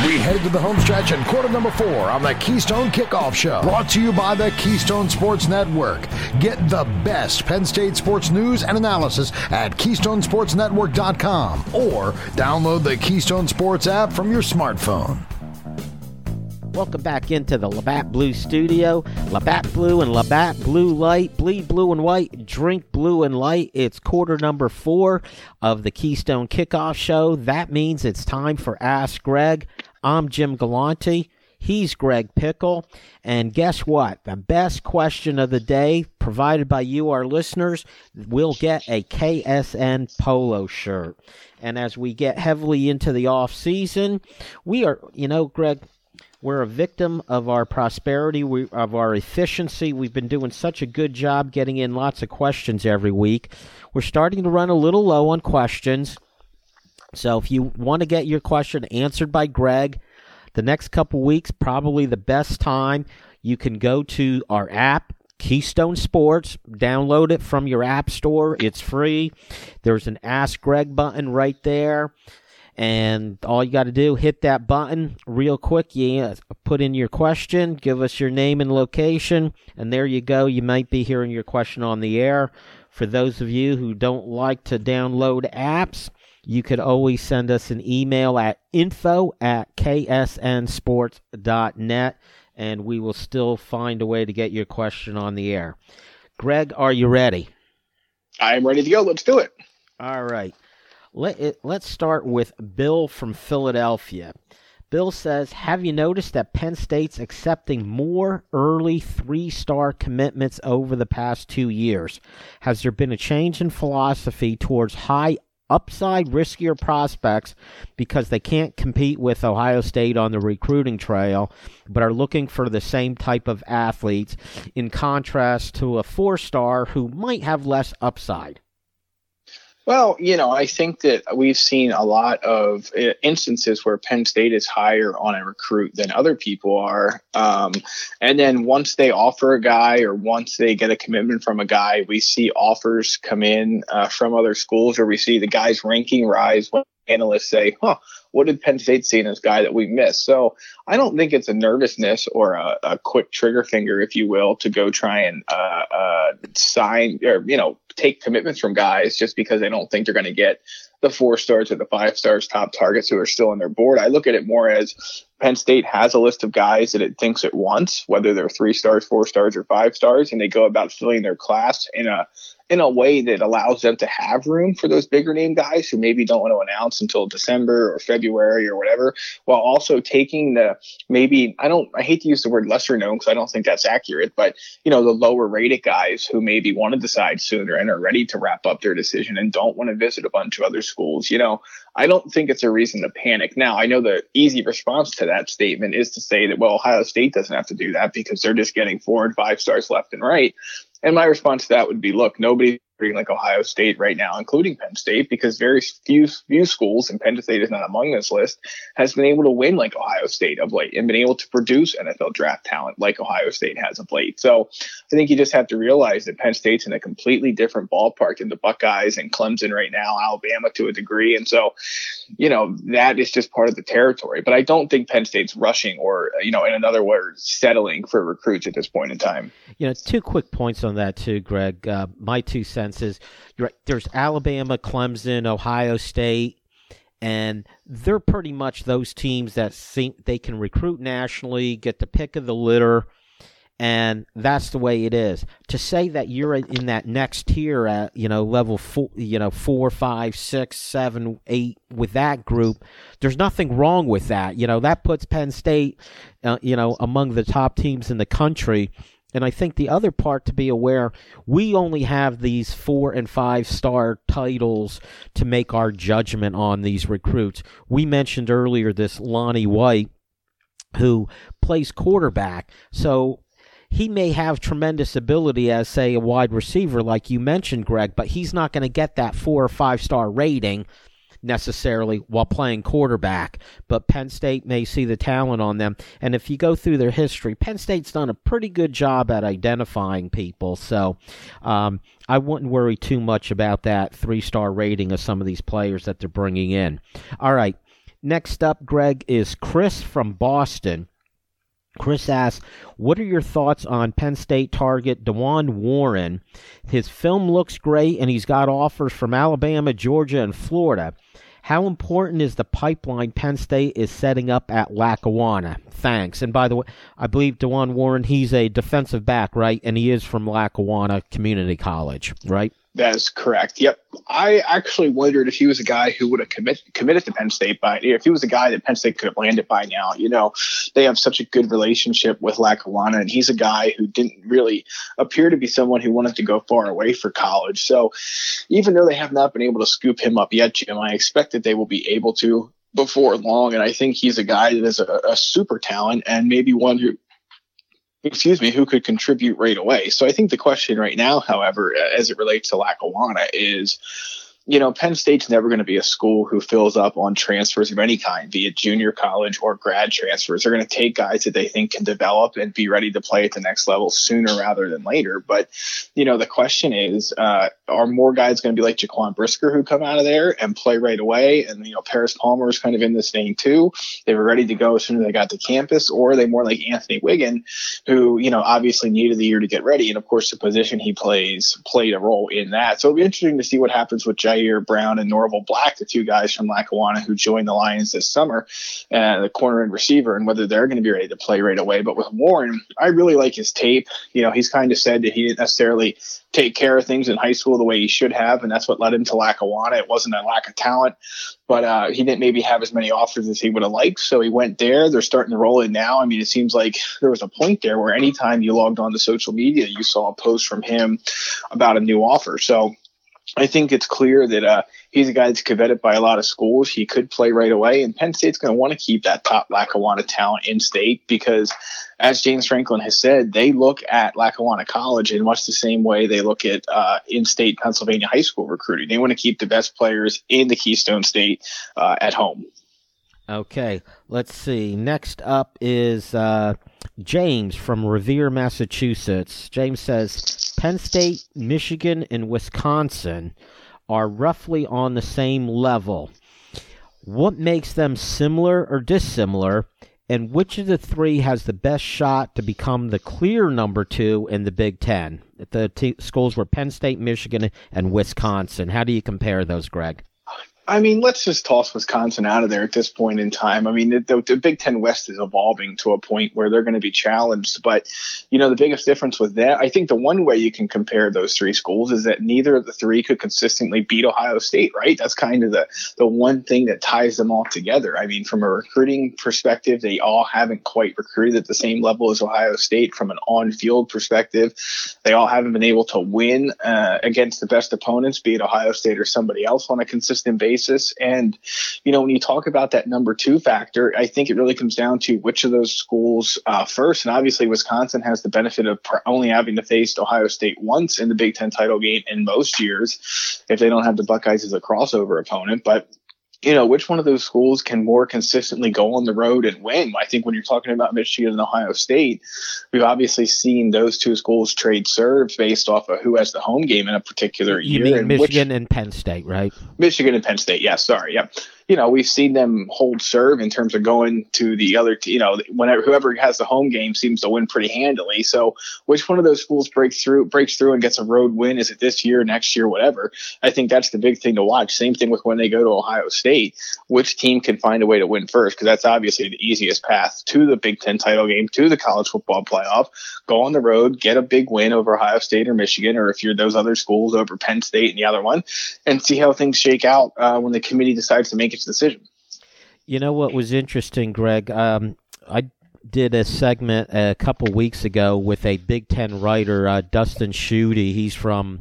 We head to the home stretch in quarter number 4 on the Keystone Kickoff Show. Brought to you by the Keystone Sports Network. Get the best Penn State sports news and analysis at KeystoneSportsNetwork.com or download the Keystone Sports app from your smartphone. Welcome back into the Labatt Blue Studio. Labatt Blue and Labatt Blue Light. Bleed blue and white. Drink blue and light. It's quarter number 4 of the Keystone Kickoff Show. That means it's time for Ask Greg. I'm Jim Galante. He's Greg Pickle. And guess what? The best question of the day, provided by you, our listeners, will get a KSN polo shirt. And as we get heavily into the off season, we are, Greg, we're a victim of our prosperity, of our efficiency. We've been doing such a good job getting in lots of questions every week. We're starting to run a little low on questions. So if you want to get your question answered by Greg, the next couple weeks, probably the best time, you can go to our app, Keystone Sports, download it from your app store. It's free. There's an Ask Greg button right there. And all you got to do, hit that button real quick. You put in your question, give us your name and location, and there you go. You might be hearing your question on the air. For those of you who don't like to download apps, you could always send us an email at info@ksnsports.net, and we will still find a way to get your question on the air. Greg, are you ready? I am ready to go. Let's do it. All right. Let's start with Bill from Philadelphia. Bill says, have you noticed that Penn State's accepting more early 3-star commitments over the past 2 years? Has there been a change in philosophy towards high upside, riskier prospects because they can't compete with Ohio State on the recruiting trail, but are looking for the same type of athletes, in contrast to a 4-star who might have less upside? Well, I think that we've seen a lot of instances where Penn State is higher on a recruit than other people are. And then once they offer a guy or once they get a commitment from a guy, we see offers come in from other schools, or we see the guy's ranking rise when analysts say, what did Penn State see in this guy that we missed? So I don't think it's a nervousness or a quick trigger finger, if you will, to go try and sign or, take commitments from guys just because they don't think they're going to get the 4 stars or the 5 stars top targets who are still on their board. I look at it more as Penn State has a list of guys that it thinks it wants, whether they're 3 stars, 4 stars, or 5 stars, and they go about filling their class in a way that allows them to have room for those bigger name guys who maybe don't want to announce until December or February or whatever, while also taking the I hate to use the word lesser known because I don't think that's accurate, but the lower rated guys who maybe want to decide sooner and are ready to wrap up their decision and don't want to visit a bunch of other schools. I don't think it's a reason to panic. Now, I know the easy response to that statement is to say that, well, Ohio State doesn't have to do that because they're just getting 4 and 5 stars left and right. And my response to that would be, look, nobody's like Ohio State right now, including Penn State, because very few schools, and Penn State is not among this list, has been able to win like Ohio State of late and been able to produce NFL draft talent like Ohio State has of late. So I think you just have to realize that Penn State's in a completely different ballpark than the Buckeyes and Clemson right now, Alabama to a degree. And so, that is just part of the territory. But I don't think Penn State's rushing or, in another word, settling for recruits at this point in time. 2 quick points on that too, Greg. My 2 cents is there's Alabama, Clemson, Ohio State, and they're pretty much those teams that think they can recruit nationally, get the pick of the litter, and that's the way it is. To say that you're in that next tier at level 4, 4, 5, 6, 7, 8 with that group, there's nothing wrong with that. That puts Penn State, among the top teams in the country. And I think the other part to be aware, we only have these 4 and 5 star titles to make our judgment on these recruits. We mentioned earlier this Lonnie White, who plays quarterback. So he may have tremendous ability as, say, a wide receiver, like you mentioned, Greg, but he's not going to get that 4 or 5 star rating necessarily while playing quarterback, but Penn State may see the talent on them. And if you go through their history, Penn State's done a pretty good job at identifying people. So I wouldn't worry too much about that 3-star rating of some of these players that they're bringing in. All right. Next up, Greg, is Chris from Boston. Chris asks, what are your thoughts on Penn State target DeJuan Warren? His film looks great, and he's got offers from Alabama, Georgia, and Florida. How important is the pipeline Penn State is setting up at Lackawanna? Thanks. And by the way, I believe DeJuan Warren, he's a defensive back, right? And he is from Lackawanna Community College, right? That is correct. Yep. I actually wondered if he was a guy who would have committed to Penn State if he was a guy that Penn State could have landed by now. They have such a good relationship with Lackawanna, and he's a guy who didn't really appear to be someone who wanted to go far away for college. So even though they have not been able to scoop him up yet, Jim, I expect that they will be able to before long. And I think he's a guy that is a super talent and maybe one who could contribute right away. So I think the question right now, however, as it relates to Lackawanna is, Penn State's never going to be a school who fills up on transfers of any kind, be it junior college or grad transfers. They're going to take guys that they think can develop and be ready to play at the next level sooner rather than later. But, the question is, are more guys going to be like Jaquan Brisker who come out of there and play right away? And, Paris Palmer is kind of in this vein too. They were ready to go as soon as they got to campus, or are they more like Anthony Wiggin, who, obviously needed the year to get ready. And of course, the position he played a role in that. So it'll be interesting to see what happens with Jair Brown and Norval Black, the two guys from Lackawanna who joined the Lions this summer, the corner and receiver, and whether they're going to be ready to play right away. But with Warren, I really like his tape. He's kind of said that he didn't necessarily take care of things in high school the way he should have, and that's what led him to Lackawanna. It wasn't a lack of talent, but he didn't maybe have as many offers as he would have liked, so he went there. They're starting to roll in now. I mean, it seems like there was a point there where anytime you logged on to social media, you saw a post from him about a new offer. So I think it's clear that he's a guy that's coveted by a lot of schools. He could play right away, and Penn State's going to want to keep that top Lackawanna talent in state because, as James Franklin has said, they look at Lackawanna College in much the same way they look at in-state Pennsylvania high school recruiting. They want to keep the best players in the Keystone State at home. Okay, let's see. Next up is James from Revere, Massachusetts. James says, Penn State, Michigan, and Wisconsin are roughly on the same level. What makes them similar or dissimilar, and which of the three has the best shot to become the clear number 2 in the Big Ten? The schools were Penn State, Michigan, and Wisconsin. How do you compare those, Greg? I mean, let's just toss Wisconsin out of there at this point in time. I mean, the Big Ten West is evolving to a point where they're going to be challenged. But, the biggest difference with that, I think the one way you can compare those three schools is that neither of the three could consistently beat Ohio State, right? That's kind of the one thing that ties them all together. I mean, from a recruiting perspective, they all haven't quite recruited at the same level as Ohio State. From an on-field perspective, they all haven't been able to win against the best opponents, be it Ohio State or somebody else, on a consistent basis. And, when you talk about that number 2 factor, I think it really comes down to which of those schools first. And obviously, Wisconsin has the benefit of only having to face Ohio State once in the Big Ten title game in most years, if they don't have the Buckeyes as a crossover opponent. But which one of those schools can more consistently go on the road and win? I think when you're talking about Michigan and Ohio State, we've obviously seen those two schools trade serves based off of who has the home game in a particular year. You mean Michigan and Penn State, right? Michigan and Penn State, yes, sorry, yep. We've seen them hold serve in terms of going to the other, whenever whoever has the home game seems to win pretty handily. So which one of those schools breaks through and gets a road win? Is it this year, next year, whatever? I think that's the big thing to watch. Same thing with when they go to Ohio State. Which team can find a way to win first? Because that's obviously the easiest path to the Big Ten title game, to the college football playoff. Go on the road, get a big win over Ohio State or Michigan, or if you're those other schools, over Penn State and the other one, and see how things shake out when the committee decides to make its decision. You know what was interesting, Greg? I did a segment a couple weeks ago with a Big Ten writer, Dustin Schutte. He's from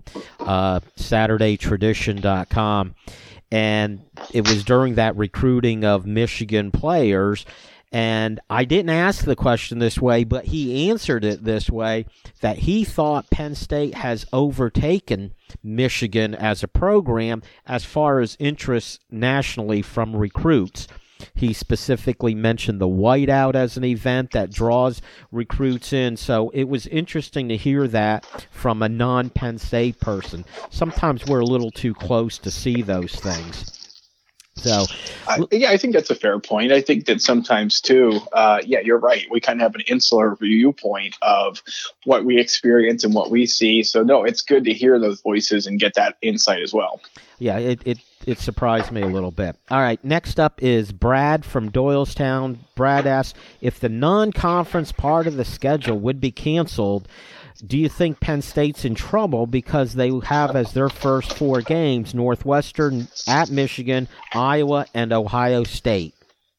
SaturdayTradition.com, and it was during that recruiting of Michigan players. And I didn't ask the question this way, but he answered it this way, that he thought Penn State has overtaken Michigan as a program as far as interest nationally from recruits. He specifically mentioned the Whiteout as an event that draws recruits in. So it was interesting to hear that from a non-Penn State person. Sometimes we're a little too close to see those things. So, I think that's a fair point. I think that sometimes too, you're right. We kind of have an insular viewpoint of what we experience and what we see. So no, it's good to hear those voices and get that insight as well. Yeah, it surprised me a little bit. All right, next up is Brad from Doylestown. Brad asks, if the non-conference part of the schedule would be canceled, do you think Penn State's in trouble because they have as their first 4 games Northwestern, at Michigan, Iowa, and Ohio State?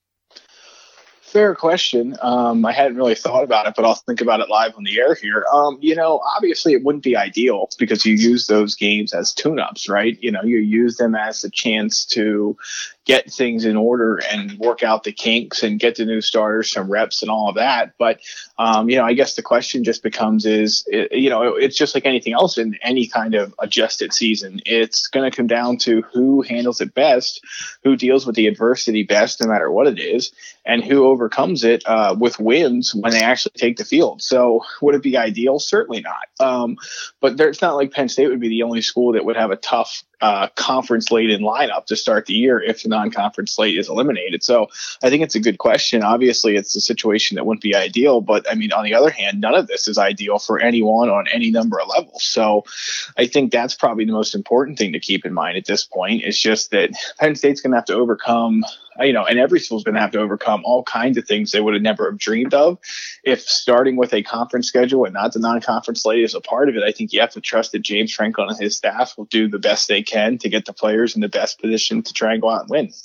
Fair question. I hadn't really thought about it, but I'll think about it live on the air here. Obviously it wouldn't be ideal because you use those games as tune-ups, right? You use them as a chance to get things in order and work out the kinks and get the new starters some reps and all of that. But, I guess the question just becomes it's just like anything else in any kind of adjusted season. It's going to come down to who handles it best, who deals with the adversity best, no matter what it is, and who overcomes it with wins when they actually take the field. So would it be ideal? Certainly not. But it's not like Penn State would be the only school that would have a tough conference laden lineup to start the year if the non-conference slate is eliminated. So I think it's a good question. Obviously, it's a situation that wouldn't be ideal, but I mean, on the other hand, none of this is ideal for anyone on any number of levels. So I think that's probably the most important thing to keep in mind at this point. It's just that Penn State's going to have to overcome, and every school's going to have to overcome all kinds of things they would have never have dreamed of. If starting with a conference schedule and not the non-conference slate is a part of it, I think you have to trust that James Franklin and his staff will do the best they can to get the players in the best position to try and go out and win.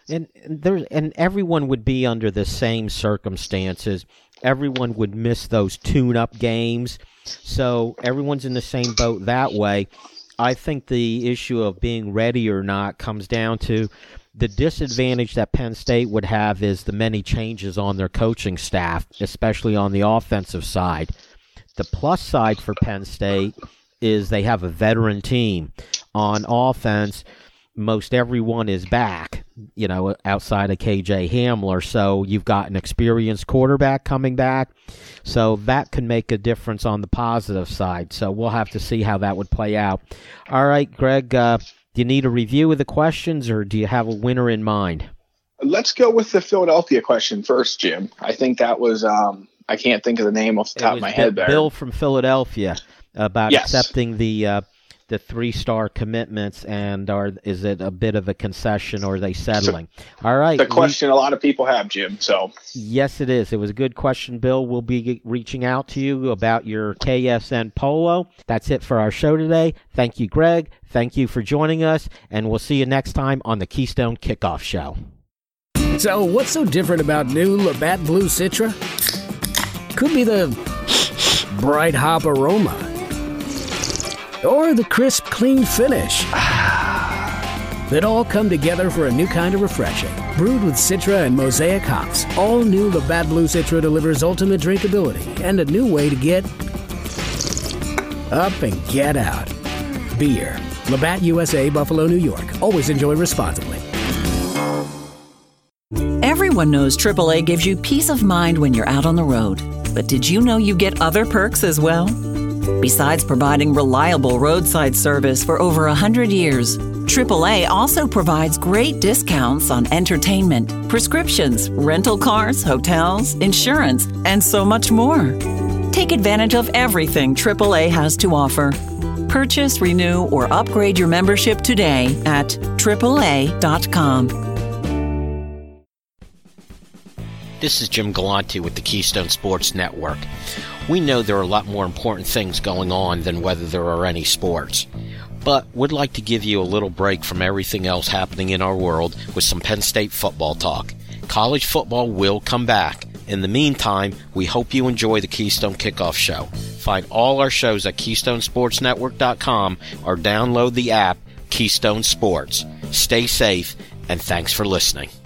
And everyone would be under the same circumstances. Everyone would miss those tune-up games. So everyone's in the same boat that way. I think the issue of being ready or not comes down to the disadvantage that Penn State would have is the many changes on their coaching staff, especially on the offensive side. The plus side for Penn State is they have a veteran team. On offense, most everyone is back, outside of KJ Hamler. So you've got an experienced quarterback coming back. So that can make a difference on the positive side. So we'll have to see how that would play out. All right, Greg, do you need a review of the questions or do you have a winner in mind? Let's go with the Philadelphia question first, Jim. I think that was, I can't think of the name off the top of my head there. Bill from Philadelphia about accepting the 3-star commitments, and is it a bit of a concession or are they settling? All right. The question a lot of people have, Jim. So yes, it is. It was a good question, Bill. We'll be reaching out to you about your KSN polo. That's it for our show today. Thank you, Greg. Thank you for joining us, and we'll see you next time on the Keystone Kickoff Show. So what's so different about new Labatt Blue Citra? Could be the bright hop aroma, or the crisp, clean finish. That all come together for a new kind of refreshing. Brewed with Citra and Mosaic hops, all new Labatt Blue Citra delivers ultimate drinkability and a new way to get up and get out. Beer. Labatt USA, Buffalo, New York. Always enjoy responsibly. Everyone knows AAA gives you peace of mind when you're out on the road. But did you know you get other perks as well? Besides providing reliable roadside service for over 100 years, AAA also provides great discounts on entertainment, prescriptions, rental cars, hotels, insurance, and so much more. Take advantage of everything AAA has to offer. Purchase, renew, or upgrade your membership today at AAA.com. This is Jim Galante with the Keystone Sports Network. We know there are a lot more important things going on than whether there are any sports, but would like to give you a little break from everything else happening in our world with some Penn State football talk. College football will come back. In the meantime, we hope you enjoy the Keystone Kickoff Show. Find all our shows at KeystoneSportsNetwork.com or download the app Keystone Sports. Stay safe, and thanks for listening.